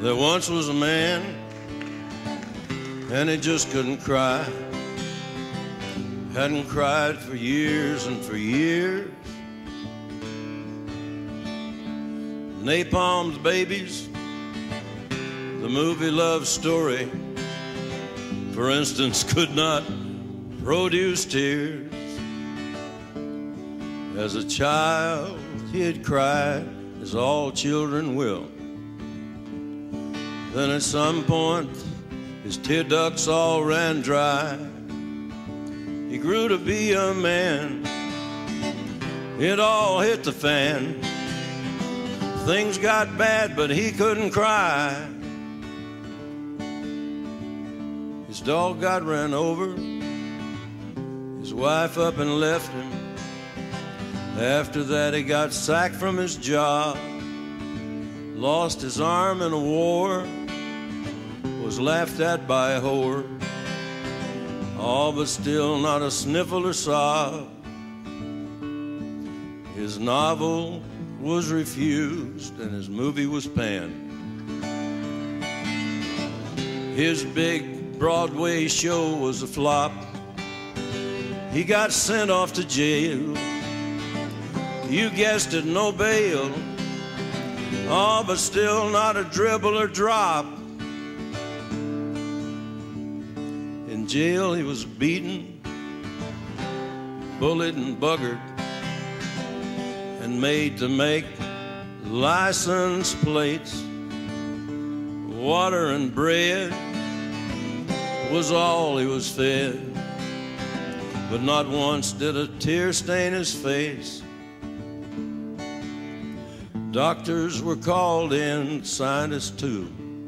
There once was a man, and he just couldn't cry. Hadn't cried for years and for years. Napalm's Babies, the movie love story, for instance, could not produce tears. As a child, he had cried, as all children will. Then at some point, his tear ducts all ran dry. He grew to be a man. It all hit the fan. Things got bad, but he couldn't cry. His dog got ran over. His wife up and left him. After that, he got sacked from his job. Lost his arm in a war. Was laughed at by a whore. All but still not a sniffle or sob. His novel was refused and his movie was panned. His big Broadway show was a flop. He got sent off to jail. You guessed it, no bail. Oh, but still not a dribble or drop. In jail he was beaten, bullied and buggered, and made to make license plates. Water and bread was all he was fed, but not once did a tear stain his face. Doctors were called in, scientists too.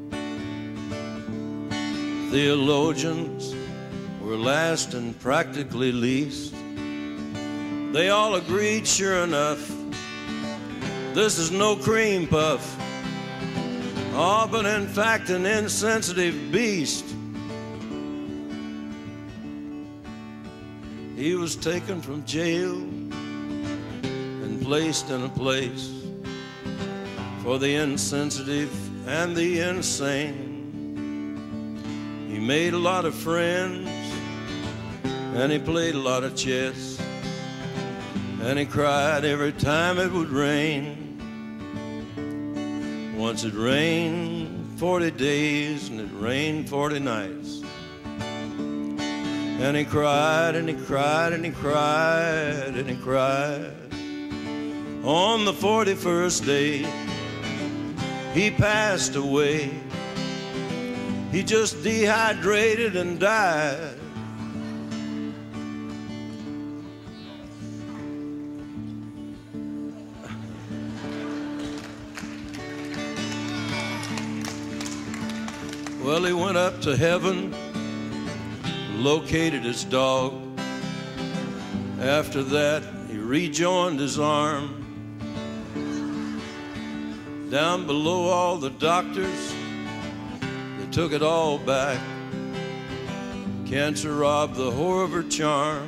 Theologians were last and practically least. They all agreed, sure enough, this is no cream puff. Oh, but in fact an insensitive beast. He was taken from jail and placed in a place for the insensitive and the insane. He made a lot of friends, and he played a lot of chess, and he cried every time it would rain. Once it rained 40 days, and it rained 40 nights. And he cried, and he cried, and he cried, and he cried. On the 41st day, he passed away. He just dehydrated and died. Well, he went up to heaven, located his dog. After that, he rejoined his arm. Down below, all the doctors, they took it all back. Cancer robbed the whore of her charm.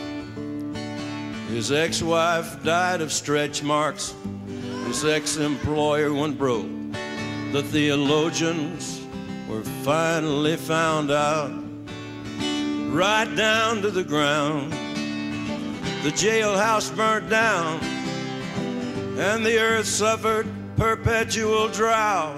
His ex-wife died of stretch marks. His ex-employer went broke. The theologians were finally found out, right down to the ground. The jailhouse burnt down, and the earth suffered perpetual drought.